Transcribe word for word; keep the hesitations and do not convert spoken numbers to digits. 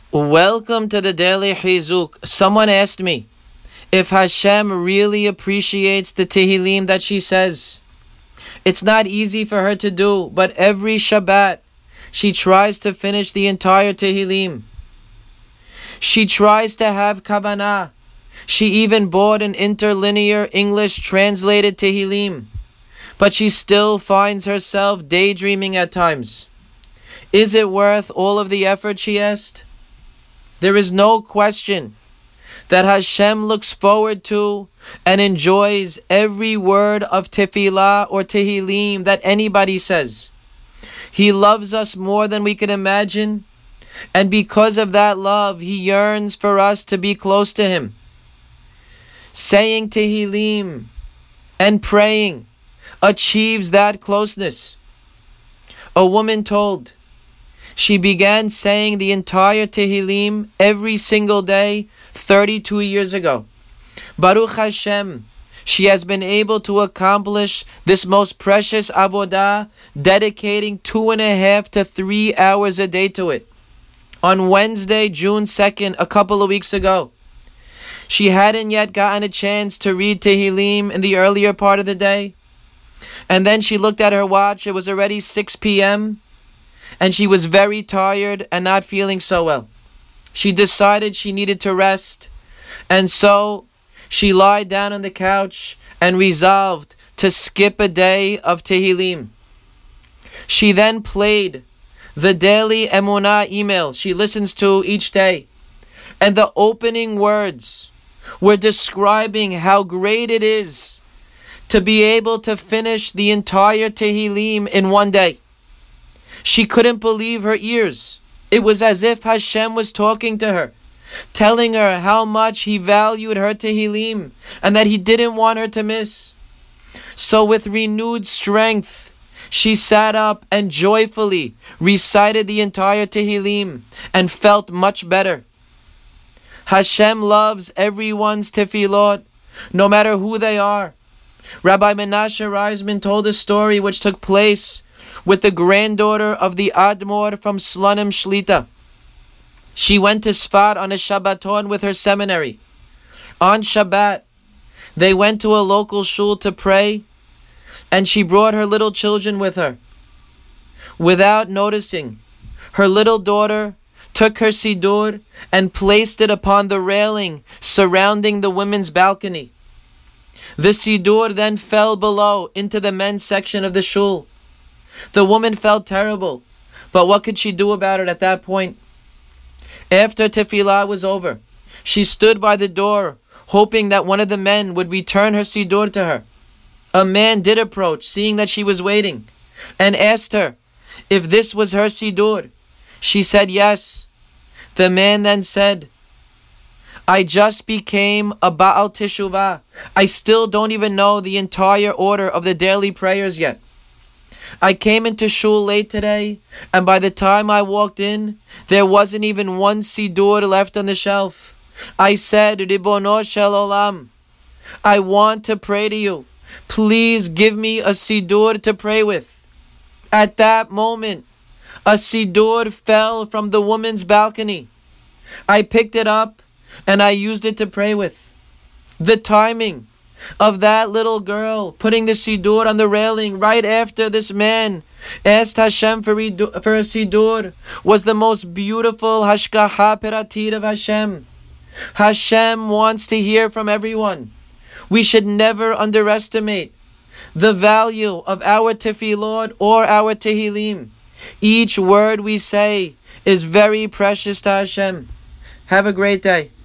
Welcome to the Daily Chizuk. Someone asked me if Hashem really appreciates the Tehillim that she says. It's not easy for her to do, but every Shabbat she tries to finish the entire Tehillim. She tries to have Kavanah. She even bought an interlinear English translated Tehillim, but she still finds herself daydreaming at times. Is it worth all of the effort, she asked? There is no question that Hashem looks forward to and enjoys every word of tefillah or tehillim that anybody says. He loves us more than we can imagine, and because of that love, He yearns for us to be close to Him. Saying tehillim and praying achieves that closeness. A woman told, she began saying the entire Tehillim every single day thirty-two years ago. Baruch Hashem, she has been able to accomplish this most precious avodah, dedicating two and a half to three hours a day to it. On Wednesday, June second, a couple of weeks ago, she hadn't yet gotten a chance to read Tehillim in the earlier part of the day. And then she looked at her watch. It was already six p.m., and she was very tired and not feeling so well. She decided she needed to rest, and so she lied down on the couch and resolved to skip a day of Tehillim. She then played the daily Emunah email she listens to each day, and the opening words were describing how great it is to be able to finish the entire Tehillim in one day. She couldn't believe her ears. It was as if Hashem was talking to her, telling her how much He valued her Tehillim and that He didn't want her to miss. So with renewed strength, she sat up and joyfully recited the entire Tehillim and felt much better. Hashem loves everyone's tefillot, no matter who they are. Rabbi Menashe Reisman told a story which took place with the granddaughter of the Admor from Slonim Shlita. She went to Sfat on a Shabbaton with her seminary. On Shabbat, they went to a local shul to pray, and she brought her little children with her. Without noticing, her little daughter took her siddur and placed it upon the railing surrounding the women's balcony. The siddur then fell below into the men's section of the shul. The woman felt terrible, but what could she do about it at that point? After tefillah was over, she stood by the door, hoping that one of the men would return her siddur to her. A man did approach, seeing that she was waiting, and asked her if this was her siddur. She said yes. The man then said, I just became a Baal Teshuvah. I still don't even know the entire order of the daily prayers yet. I came into shul late today, and by the time I walked in, there wasn't even one siddur left on the shelf. I said, Ribono shel olam, I want to pray to you. Please give me a siddur to pray with. At that moment, a siddur fell from the woman's balcony. I picked it up, and I used it to pray with. The timing of that little girl putting the siddur on the railing right after this man asked Hashem for, for a siddur was the most beautiful hashgacha peratit of Hashem. Hashem wants to hear from everyone. We should never underestimate the value of our tefillot or our tehillim. Each word we say is very precious to Hashem. Have a great day.